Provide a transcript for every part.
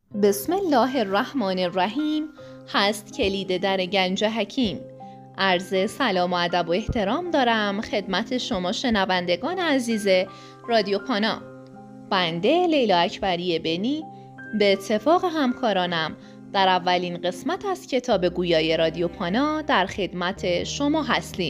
بسم الله الرحمن الرحیم هست کلید در گنج حکیم. عرض سلام و ادب و احترام دارم خدمت شما شنوندگان عزیز رادیو پانا. بنده لیلا اکبری بنی به اتفاق همکارانم در اولین قسمت از کتاب گویای رادیو پانا در خدمت شما هستیم.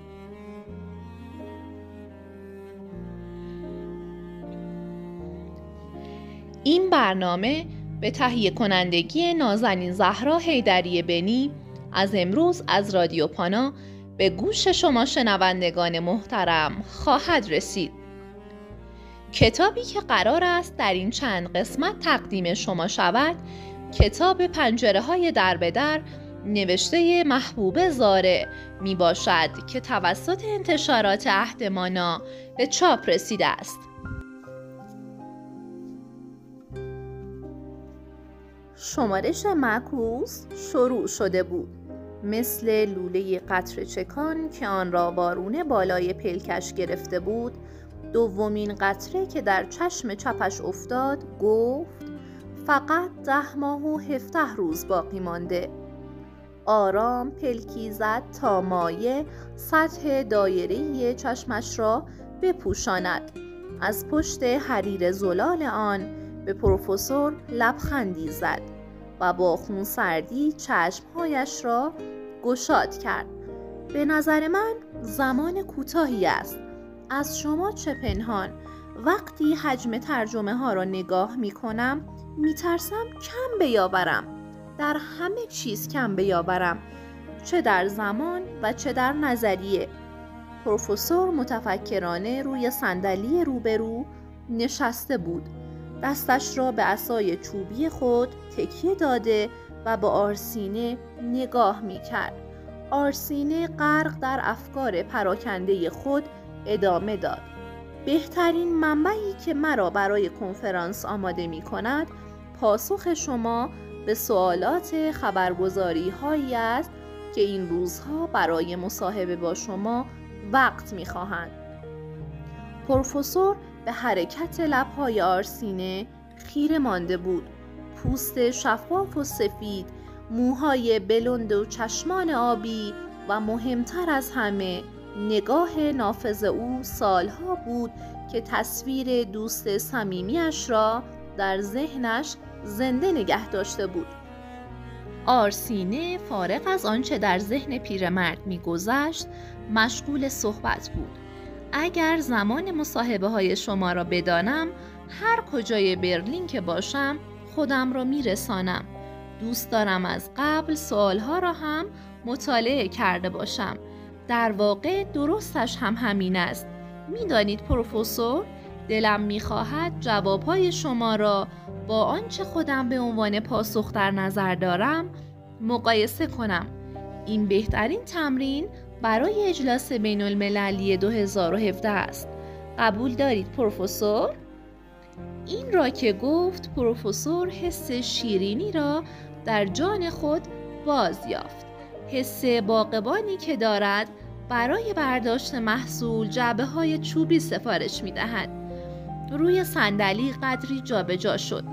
این برنامه به تهیه کنندگی نازنین زهرا حیدری بنی از امروز از رادیو پانا به گوش شما شنوندگان محترم خواهد رسید. کتابی که قرار است در این چند قسمت تقدیم شما شود کتاب پنجره‌های در به در نوشته محبوب زاره می باشد که توسط انتشارات عهدمانا به چاپ رسیده است. شمارش معکوس شروع شده بود، مثل لوله قطره چکان که آن را وارونه بالای پلکش گرفته بود. دومین قطره که در چشم چپش افتاد گفت فقط 10 ماه و 17 روز باقی مانده. آرام پلکی زد تا مایه سطح دایره‌ای چشمش را بپوشاند. از پشت حریر زلال آن به پروفسور لبخندی زد و با خونسردی چشمهایش را گشاد کرد. به نظر من زمان کوتاهی است. از شما چه پنهان؟ وقتی حجم ترجمه ها را نگاه می کنم می ترسم کم بیاورم. در همه چیز کم بیاورم، چه در زمان و چه در نظریه. پروفسور متفکرانه روی صندلی روبرو نشسته بود. دستش را به عصای چوبی خود تکیه داده و به آرسینه نگاه می کرد. آرسینه غرق در افکار پراکنده خود ادامه داد. بهترین منبعی که مرا برای کنفرانس آماده می کند پاسخ شما به سوالات خبرگزاری هایی است که این روزها برای مصاحبه با شما وقت می خواهند. پروفسور به حرکت لب‌های آرسینه خیره مانده بود. پوست شفاف و سفید، موهای بلند و چشمان آبی و مهمتر از همه نگاه نافذ او سالها بود که تصویر دوست صمیمی‌اش را در ذهنش زنده نگه داشته بود. آرسینه فارغ از آنچه در ذهن پیرمرد می‌گذشت مشغول صحبت بود. اگر زمان مصاحبه های شما را بدانم، هر کجای برلین که باشم خودم را میرسانم. دوست دارم از قبل سوالها را هم مطالعه کرده باشم. در واقع درستش هم همین است. میدانید پروفسور، دلم میخواهد جوابهای شما را با آنچه خودم به عنوان پاسخ در نظر دارم مقایسه کنم. این بهترین تمرین برای اجلاس بین المللی 2017 است. قبول دارید پروفسور؟ این را که گفت پروفسور حس شیرینی را در جان خود باز یافت. حس باغبانی که دارد برای برداشت محصول جعبه‌های چوبی سفارش می‌دهد. روی صندلی قدری جابجا شد.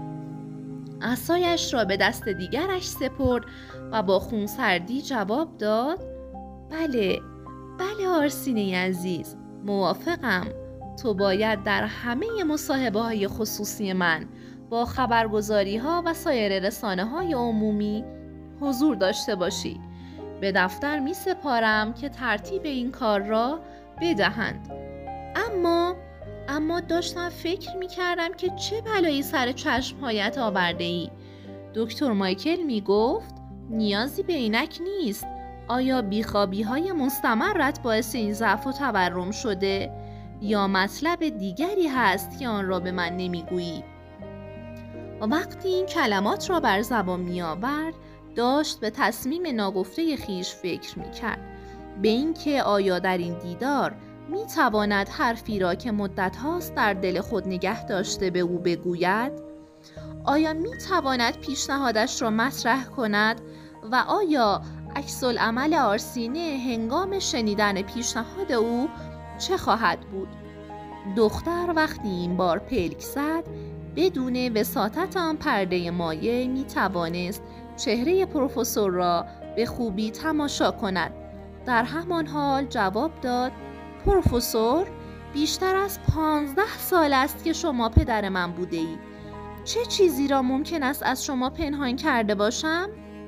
عصایش را به دست دیگرش سپرد و با خونسردی جواب داد بله آرسینه عزیز، موافقم. تو باید در همه مصاحبه های خصوصی من با خبرگزاری ها و سایر رسانه های عمومی حضور داشته باشی. به دفتر می سپارم که ترتیب این کار را بدهند. اما داشتم فکر می کردم که چه بلایی سر چشمهایت آورده ای. دکتر مایکل می گفت نیازی به عینک نیست. آیا بیخوابی های مستمرت باعث این ضعف و تورم شده؟ یا مطلب دیگری هست که آن را به من نمیگویی؟ و وقتی این کلمات را بر زبان می آورد داشت به تصمیم ناگفته خیش فکر می کرد. به اینکه آیا در این دیدار می تواند حرفی را که مدت هاست در دل خود نگه داشته به او بگوید؟ آیا می تواند پیشنهادش را مطرح کند؟ و آیا عکس‌العمل آرسینه هنگام شنیدن پیشنهاد او چه خواهد بود؟ دختر وقتی این بار پلک زد بدون وساطت آن پرده مایع می توانست چهره پروفسور را به خوبی تماشا کند. در همان حال جواب داد: پروفسور، بیشتر از 15 سال است که شما پدر من بوده اید. چه چیزی را ممکن است از شما پنهان کرده باشم؟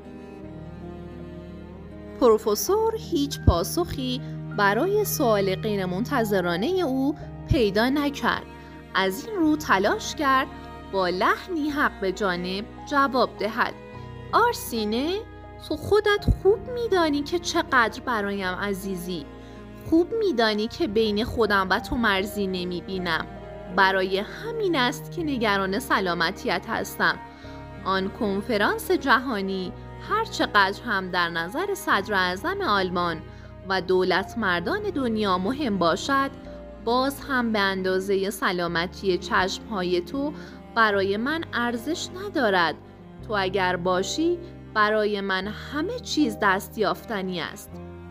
پروفسور هیچ پاسخی برای سؤال غیرمنتظرانه او پیدا نکرد. از این رو تلاش کرد با لحنی حق به جانب جواب دهد: آرسینه، تو خودت خوب میدانی که چقدر برایم عزیزی. خوب میدانی که بین خودم و تو مرزی نمیبینم. برای همین است که نگران سلامتیت هستم. آن کنفرانس جهانی هر چقدر هم در نظر صدر اعظم آلمان و دولت مردان دنیا مهم باشد، باز هم به اندازه سلامتی چشمهای تو برای من ارزش ندارد. تو اگر باشی برای من همه چیز دستیافتنی است.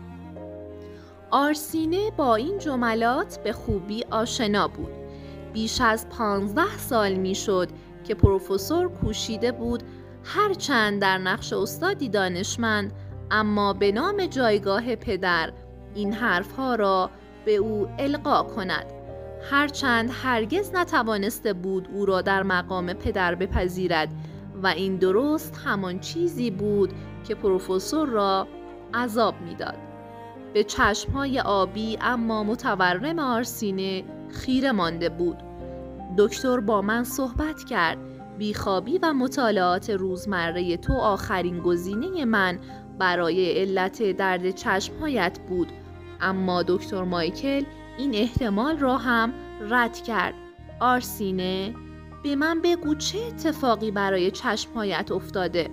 آرسینه با این جملات به خوبی آشنا بود. بیش از 15 سال می شد که پروفسور کوشیده بود هرچند در نقش استادی دانشمند، اما به نام جایگاه پدر این حرفها را به او القا کند. هرچند هرگز نتوانسته بود او را در مقام پدر بپذیرد و این درست همان چیزی بود که پروفسور را عذاب میداد. به چشمهای آبی اما متورم آرسینه خیره مانده بود. دکتر با من صحبت کرد. بیخوابی و مطالعات روزمره تو آخرین گزینه من برای علت درد چشمهایت بود، اما دکتر مایکل این احتمال را هم رد کرد. آرسینه، به من بگو چه اتفاقی برای چشمهایت افتاده؟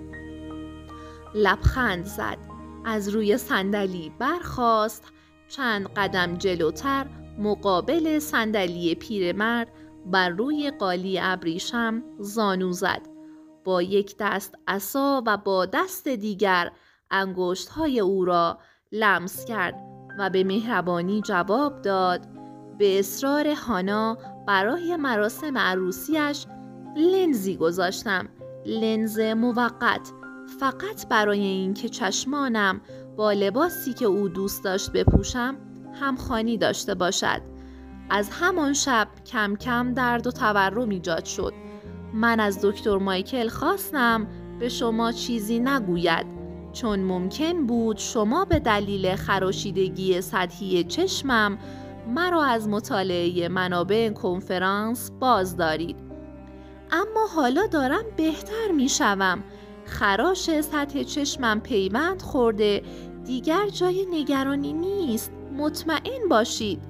لبخند زد. از روی صندلی برخاست. چند قدم جلوتر مقابل صندلی پیرمرد بر روی قالی ابریشم زانو زد. با یک دست عصا و با دست دیگر انگشت‌های او را لمس کرد و به مهربانی جواب داد: به اصرار هانا برای مراسم عروسیش لنزی گذاشتم. لنز موقت، فقط برای اینکه چشمانم با لباسی که او دوست داشت بپوشم همخوانی داشته باشد. از همان شب کم کم درد و تورم ایجاد شد. من از دکتر مایکل خواستم به شما چیزی نگوید، چون ممکن بود شما به دلیل خراشیدگی سطحی چشمم مرا از مطالعه منابع کنفرانس باز دارید. اما حالا دارم بهتر می شوم. خراش سطح چشمم پیوند خورده، دیگر جای نگرانی نیست. مطمئن باشید.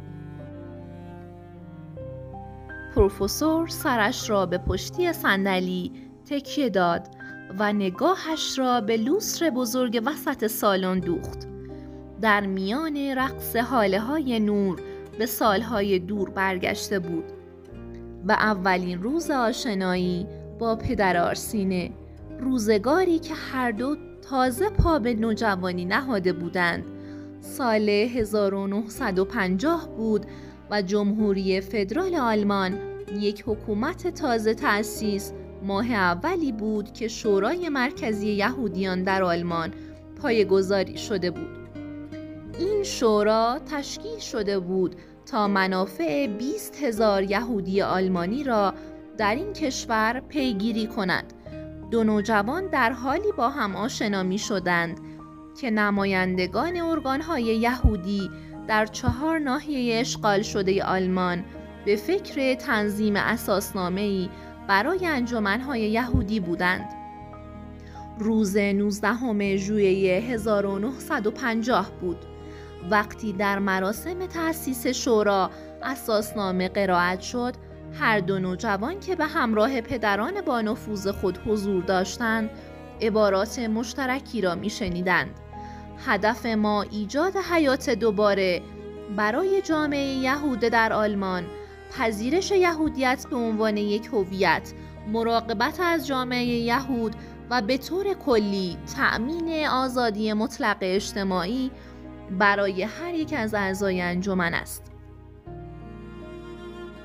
پروفسور سرش را به پشتی صندلی تکیه داد و نگاهش را به لوستر بزرگ وسط سالن دوخت. در میان رقص هاله‌های نور به سالهای دور برگشته بود و اولین روز آشنایی با پدر آرسینه، روزگاری که هر دو تازه پا به نوجوانی نهاده بودند، سال 1950 بود و جمهوری فدرال آلمان یک حکومت تازه تأسیس ماه اولی بود که شورای مرکزی یهودیان در آلمان پایه‌گذاری شده بود. این شورا تشکیل شده بود تا منافع 20,000 یهودی آلمانی را در این کشور پیگیری کند. دو نوجوان در حالی با هم آشنا می شدند که نمایندگان ارگان‌های یهودی در 4 ناحیه اشغال شده آلمان به فکر تنظیم اساسنامه‌ای برای انجمن‌های یهودی بودند. روز 19 ژوئیه 1950 بود. وقتی در مراسم تأسیس شورا اساسنامه قرائت شد، هر دو نوجوان که به همراه پدران با نفوذ خود حضور داشتند، عبارات مشترکی را می‌شنیدند: هدف ما ایجاد حیات دوباره برای جامعه یهود در آلمان، پذیرش یهودیت به عنوان یک هویت، مراقبت از جامعه یهود و به طور کلی تأمین آزادی مطلق اجتماعی برای هر یک از اعضای انجمن است.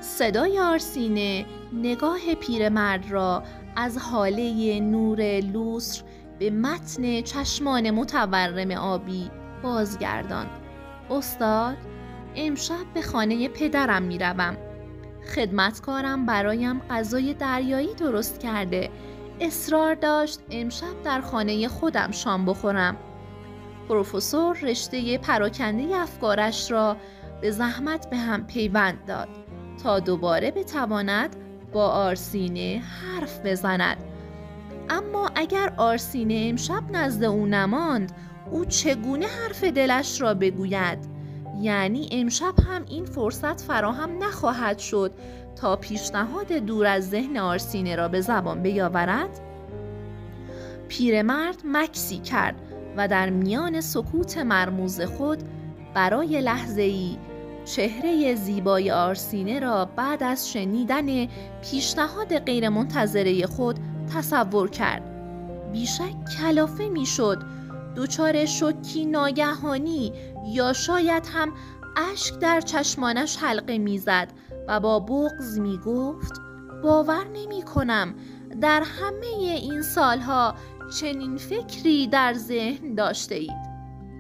صدای آرسینه نگاه پیرمرد را از حاله نور لوستر به متن چشمان متورم آبی بازگرداند. استاد، امشب به خانه پدرم میروم. خدمتکارم برایم غذای دریایی درست کرده. اصرار داشت امشب در خانه خودم شام بخورم. پروفسور رشته پراکنده افکارش را به زحمت به هم پیوند داد تا دوباره بتواند با آرسینه حرف بزند. اما اگر آرسینه امشب نزد او نماند، او چگونه حرف دلش را بگوید؟ یعنی امشب هم این فرصت فراهم نخواهد شد تا پیشنهاد دور از ذهن آرسینه را به زبان بیاورد؟ پیرمرد مکسی کرد و در میان سکوت مرموز خود برای لحظه‌ای چهره زیبای آرسینه را بعد از شنیدن پیشنهاد غیرمنتظره خود تصور کرد. بیشک کلافه میشد، دچار شوکی ناگهانی یا شاید هم اشک در چشمانش حلقه میزد و با بغض میگفت باور نمی کنم در همه این سالها چنین فکری در ذهن داشته اید.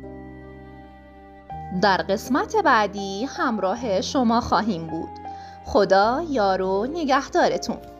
در قسمت بعدی همراه شما خواهیم بود. خدا یار و نگهدارتون.